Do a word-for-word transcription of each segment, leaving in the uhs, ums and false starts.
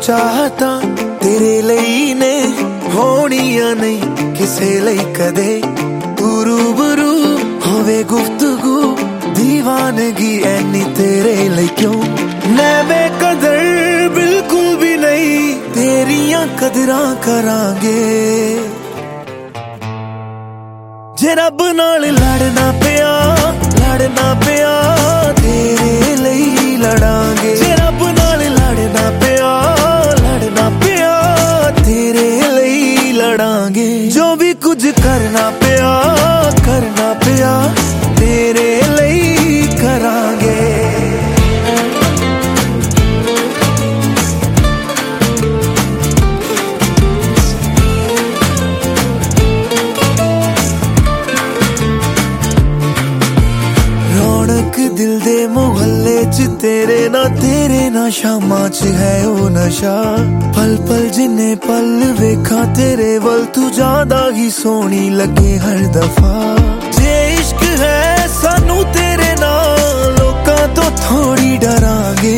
चाहता तेरे ਲਈ ने होनिया नहीं किसे ਲਈ कदे तू रूबरू होवे गुफ्तगू दीवानगी ऐनी तेरे ਲਈ क्यों मैं बेकदर बिल्कुल भी नहीं तेरियां कदरां करांगे जे रब नाल लड़ना पिया लड़ना पिया तेरे ਲਈ लड़ांगे जे रब नाल लड़ना पिया लड़ना पिया तेरे ਲਈ लड़ांगे जो भी कुछ करना पिया करना पिया तेरे ਲਈ करांगे दिल दे मोहल्ले च तेरे ना तेरे ना शामा च है ओ नशा पल पल जिन्ने पल वेखा तेरे वल तू ज्यादा ही सोहनी लगे हर दफा जे इश्क है सानू तेरे नाल लोकां तो थोड़ी डरांगे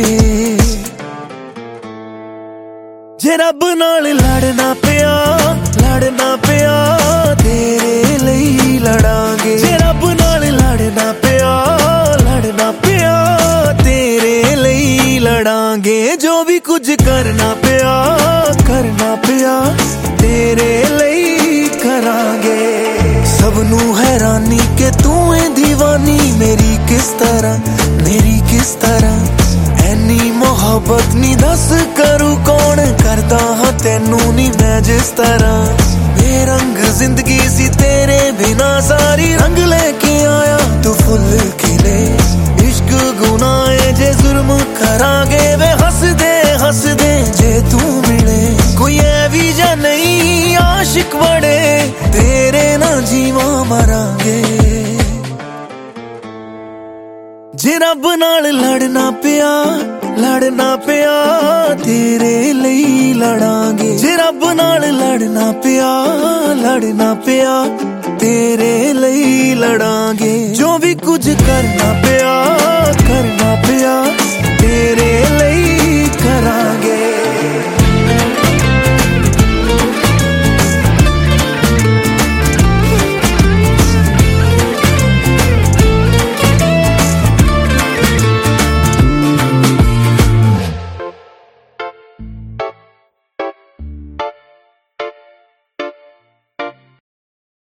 जे रब नाल लड़ना पिया लड़ना पिया तेरे ਲਈ लड़ांगे जे रब नाल लड़ना पिया लड़ना पिया तेरे ਲਈ लड़ांगे जो भी कुछ करना पिया करना पिया तेरे ਲਈ करांगे सबनू हैरानी के तू है दीवानी मेरी किस तरह मेरी किस तरह ऐनी मोहब्बत नी दस करूं कौन करदा हां तैनू नी मैं जिस तरह बेरंग जिंदगी सी तेरे बिना सारी रंग लेके आया तू फुल खिले इश्क गुनाह जे जुर्म करांगे वे हंस दे हंस दे जे तू मिले कोई है भी जा नहीं आशिक बड़े तेरे ना जीवा मरांगे जे रब नाल लड़ना पिया लड़ना पिया तेरे ਲਈ लड़ांगे जे रब नाल लड़ना पिया लड़ना पिया तेरे ਲਈ लड़ांगे जो भी कुछ करना पिया करना पिया तेरे ਲਈ करा